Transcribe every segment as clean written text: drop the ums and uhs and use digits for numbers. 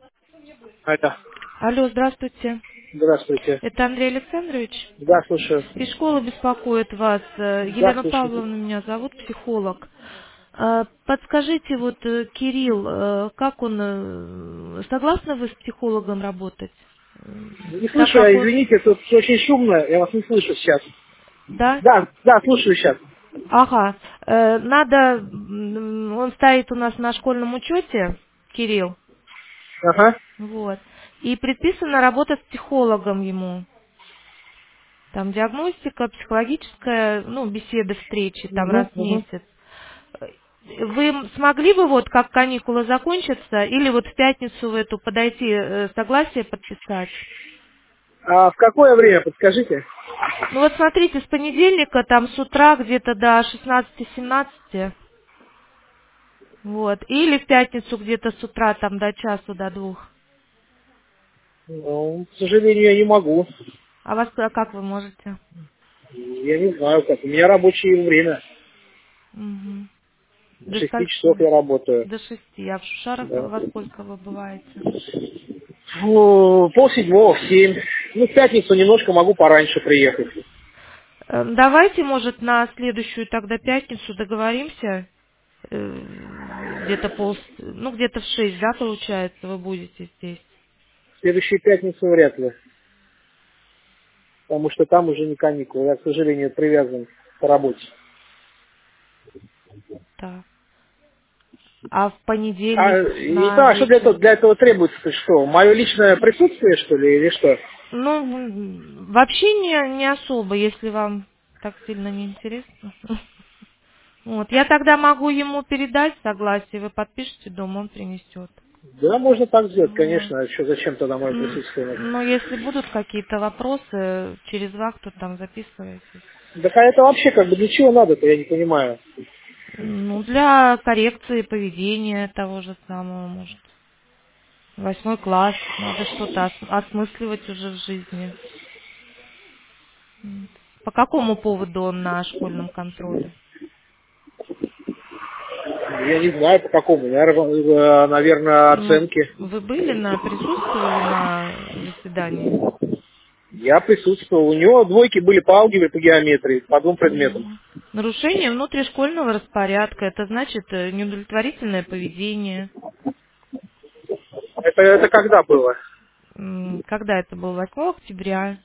Это. Алло, здравствуйте. Здравствуйте. Это Андрей Александрович. Да, слушаю. Из школы беспокоит вас. Да, Елена слушаю. Павловна меня зовут, психолог. Подскажите, вот Кирилл, как он, согласны вы с психологом работать? Не Так слышу как я, он, извините, тут очень шумно, я вас не слышу сейчас. да? Да, да, слушаю сейчас. Ага. Надо, он стоит у нас на школьном учете, Кирилл, Ага. вот. И предписана работа с психологом ему. Там диагностика, психологическая, ну, беседы, встречи, там раз Угу, в угу. месяц. Вы смогли бы, вот как каникулы закончатся, или вот в пятницу в эту подойти, согласие подписать? А в какое время, подскажите? Ну вот смотрите, с понедельника там с утра где-то до 16-17, вот, или в пятницу где-то с утра там до часу, до двух. Ну, к сожалению, я не могу. А вас как вы можете? Я не знаю, как. У меня рабочее время. Мгм. До До 6 скольки? часов я работаю. До 6. А в Шушарах Да. во сколько вы бываете? Ну, полседьмого, в 7. Ну, в пятницу немножко могу пораньше приехать. Давайте, может, на следующую тогда пятницу договоримся. Где-то ну, где-то в 6, да, получается, вы будете здесь. В следующую пятницу вряд ли. Потому что там уже не каникулы. Я, к сожалению, привязан по работе. Да. А в понедельник И на да, что вечер. для этого требуется? Что, мое личное присутствие, что ли, или что? Ну, вообще не особо, если вам так сильно не интересно. Вот. Я тогда могу ему передать согласие, вы подпишете дома, он принесет. Да, можно так сделать, Вот. конечно. А что, зачем тогда мое присутствие нужно? Но если будут какие-то вопросы, через вахту там записывайтесь. Так а это вообще как бы для чего надо-то, я не понимаю. Ну, для коррекции поведения того же самого, может. 8 класс, надо что-то осмысливать уже в жизни. По какому поводу он на школьном контроле? Я не знаю по какому, наверное, Ну, оценки. присутствовали на заседании? Я присутствовал. У него двойки были по алгебре, по геометрии, по двум предметам. Мгм. Нарушение внутришкольного распорядка, это значит неудовлетворительное поведение. Это когда было? Когда это было? 8 октября.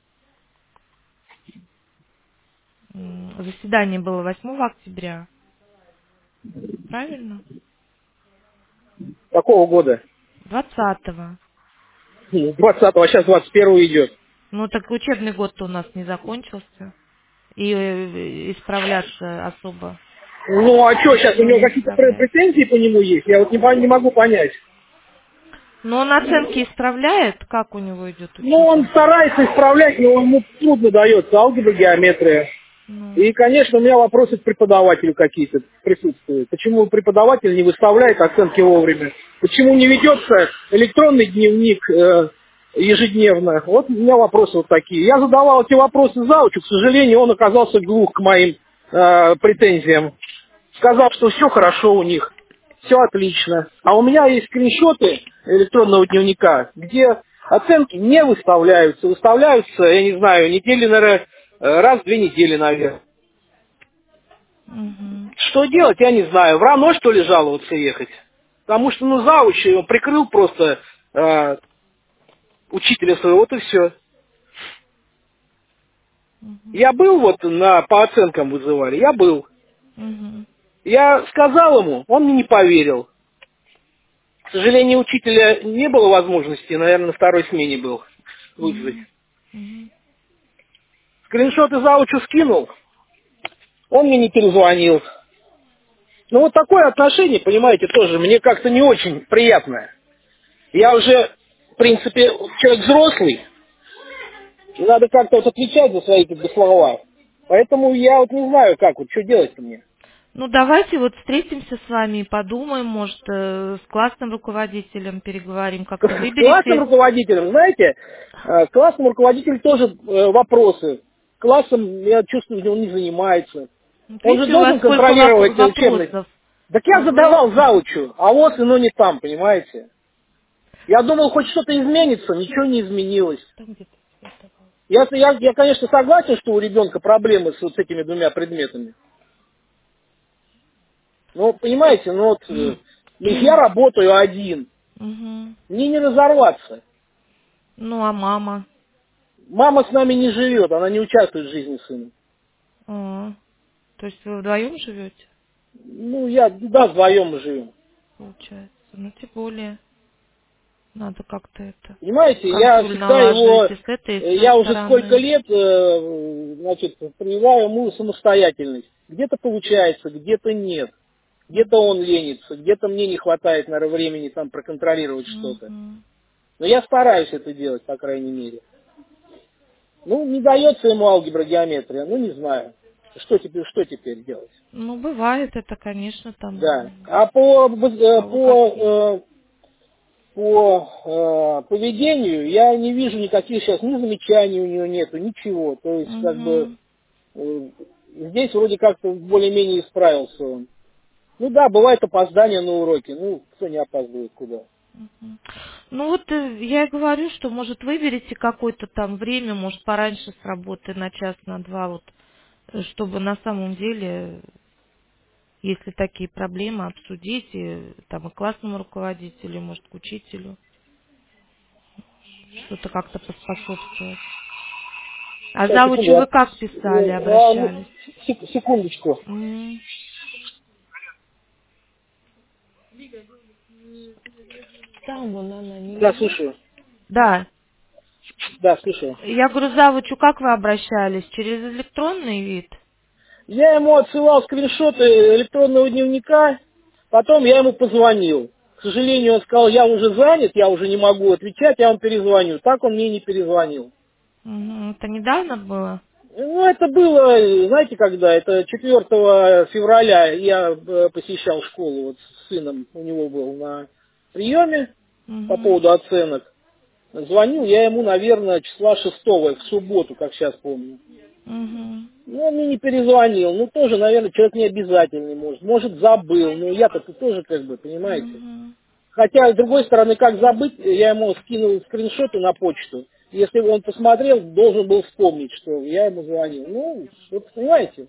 Заседание было 8 октября. Правильно? Какого года? 20-го. 20-го, а сейчас 21-го идет. Ну так учебный год-то у нас не закончился. И исправляться особо Ну а что, сейчас у ничего него не какие-то исправляет. претензии по нему есть? Я вот не могу понять. Но он оценки исправляет, как у него идет Ну, он учеба? старается исправлять, но ему трудно дается алгебра, геометрия. Ну, И, конечно, у меня вопросы к преподавателю какие-то присутствуют. Почему преподаватель не выставляет оценки вовремя? Почему не ведется электронный дневник ежедневно? Вот у меня вопросы вот такие. Я задавал эти вопросы заучу, к сожалению, он оказался глух к моим претензиям. Сказал, что все хорошо у них, все отлично. А у меня есть скриншоты электронного дневника, где оценки не выставляются. Выставляются, я не знаю, недели, наверное, раз в 2 недели, наверное. угу, Что делать, я не знаю. В равно, что ли, жаловаться ехать? Потому что, ну, завуч его прикрыл просто учителя своего, вот и все. угу, Я был вот по оценкам вызывали, я был. угу, Я сказал ему, он мне не поверил. К сожалению, учителя не было возможности, наверное, на второй смене был вызвать. угу, угу. Скриншоты заучу скинул, он мне не перезвонил. Ну вот такое отношение, понимаете, тоже мне как-то не очень приятное. Я уже, в принципе, человек взрослый, и надо как-то вот отвечать за свои как бы, слова. Поэтому я вот не знаю, как, вот что делать-то мне. Ну, давайте вот встретимся с вами и подумаем, может, с классным руководителем переговорим, как-то С классным выберите. руководителем, знаете, с классным руководителем тоже вопросы. Классом, я чувствую, он не занимается. Вот Он же видите, у вас должен сколько контролировать учебность. вопросов. Так А я вы... задавал заучу, а вот оно не там, понимаете? Я думал, хоть что-то изменится, ничего не изменилось. Там где-то тебе давала. Я, конечно, согласен, что у ребенка проблемы с вот этими двумя предметами. Но, понимаете, ну вот, я работаю один, Мгм. мне не разорваться. Ну, а мама? Мама с нами не живет, она не участвует в жизни сына. А, то есть вы вдвоем живете, Ну, да, вдвоем мы живем. получается? Ну, тем более, надо как-то это, Понимаете, я контроль всегда его, налаживать и с этой, и с той я уже сколько стороны. лет, значит, прививаю ему самостоятельность. Где-то получается, где-то нет. Где-то он ленится, где-то мне не хватает, наверное, времени там проконтролировать что-то. Мгм. Но я стараюсь это делать, по крайней мере. Ну, не дается ему алгебра, геометрия, ну, не знаю. Что теперь делать? Ну, бывает это, конечно, Да. там, А у кого какие. по поведению я не вижу никаких сейчас ни замечаний у него нету, ничего. То есть, как бы, Мгм. здесь вроде как-то более-менее исправился он. Ну да, бывает опоздание на уроки. Ну, кто не опаздывает куда? Мгм. Ну вот я и говорю, что может выберите какое-то там время, может пораньше с работы на час, на два, вот, чтобы на самом деле, если такие проблемы, обсудить и там и классному руководителю, может к учителю, что-то как-то поспособствовать. А Сейчас, секунду. завучу вы как писали, Ну, обращались? секундочку. М. Там вон она не Да, лежит. слушаю. Да. Да, слушаю. Я говорю, завучу как вы обращались? Через электронный вид? Я ему отсылал скриншоты электронного дневника, потом я ему позвонил. К сожалению, он сказал, я уже занят, я уже не могу отвечать, я вам перезвоню. Так он мне не перезвонил. Мгм. Это недавно было? Ну, это было, знаете, когда? Это 4 февраля я посещал школу вот с сыном, у него был на приеме по Угу. поводу оценок. Звонил я ему, наверное, числа 6 в субботу, как сейчас помню. Угу. Ну, он мне не перезвонил. Ну, тоже, наверное, человек не обязательный, может забыл. Ну, я-то тоже, как бы, понимаете. Угу. Хотя, с другой стороны, как забыть, я ему скинул скриншоты на почту. Если бы он посмотрел, должен был вспомнить, что я ему звонил. Ну, вот, понимаете.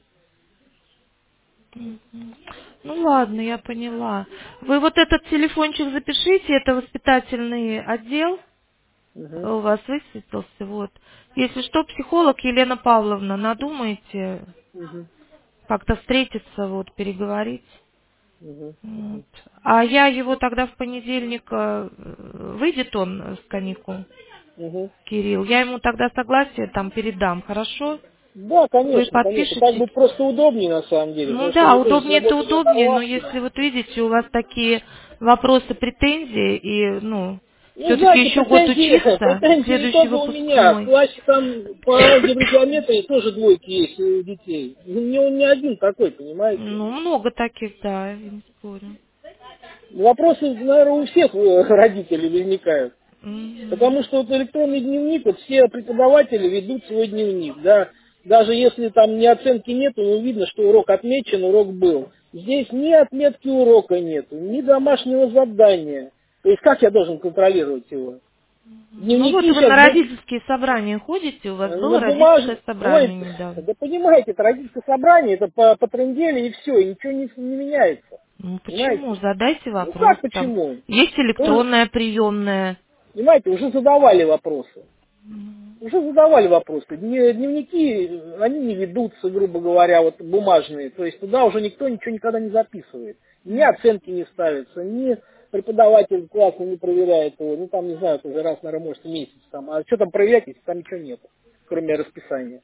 Мгм. Ну ладно, я поняла. Вы вот этот телефончик запишите, это воспитательный отдел Мгм, у вас высветился, вот. Если что, психолог Елена Павловна, надумайте мгм, как-то встретиться, вот, переговорить. мгм, Вот. мгм, А я его тогда в понедельник, выйдет он с каникул, мгм. Кирилл, я ему тогда согласие там передам, хорошо? Да, Вы конечно, конечно. Так подпишете? будет просто удобнее, на самом деле. Ну Потому что да, мне тоже с удобнее это работы не удобнее, но оторваться. если вот видите, у вас такие вопросы, претензии, и, ну, Ну, все-таки знаете, еще год претензии, учиться, претензии не следующий только у меня. В выпускной. классе там по алгебре геометрии тоже двойки есть у детей. Не он не один такой, понимаете. Ну, много таких, да, я не спорю. Вопросы, наверное, у всех родителей возникают. Мгм. Потому что вот электронный дневник, вот все преподаватели ведут свой дневник, да. Даже если там ни оценки нету, но видно, что урок отмечен, урок был. Здесь ни отметки урока нету, ни домашнего задания. То есть как я должен контролировать его? Ну вот Дневники вы на сейчас родительские собрания ходите, у вас на было бумаже. родительское Ой, собрание недавно. да понимаете, это родительское собрание, это по трындели и все, и ничего не меняется. Ну почему? Понимаете? Задайте Ну вопрос как там. почему? Есть Тоже, электронная приемная. понимаете, уже задавали вопросы. Уже задавали вопросы. Дневники, они не ведутся, грубо говоря, вот бумажные. То есть туда уже никто ничего никогда не записывает. Ни оценки не ставятся, ни преподаватель класса не проверяет его. Ну там, не знаю, это уже раз, наверное, может, в месяц там. А что там проверять, если там ничего нет, кроме расписания.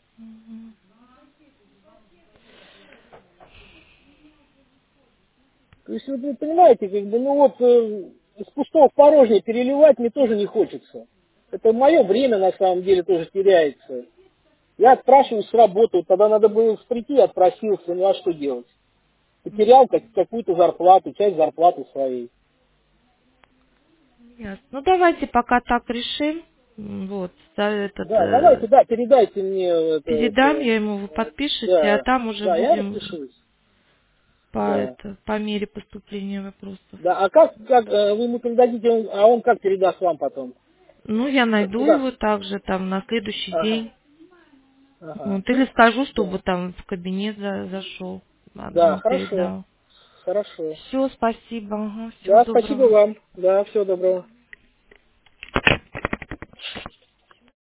То есть, вот вы понимаете, как бы, ну вот, из пустого в порожнее переливать мне тоже не хочется. Это мое время, на самом деле, тоже теряется. Я отпрашиваюсь с работы, вот тогда надо было прийти, я отпросился, ну а что делать? Потерял какую-то зарплату, часть зарплаты своей. Ясно. Ну давайте пока так решим. Вот, за этот Да, давайте, да, передайте мне передам это, я ему, вы подпишите, а да, там уже да, я будем распишусь. Да. по мере поступления вопросов. Да, а как вы ему передадите, а он как передаст вам потом? Ну, я найду Куда? его также там на следующий Ага, день. ага, Вот, или скажу, чтобы да. там в кабинет зашел, Да, одно хорошо, передал. хорошо. Все, спасибо. Ага, всего Да, спасибо доброго. вам. Да, всего доброго.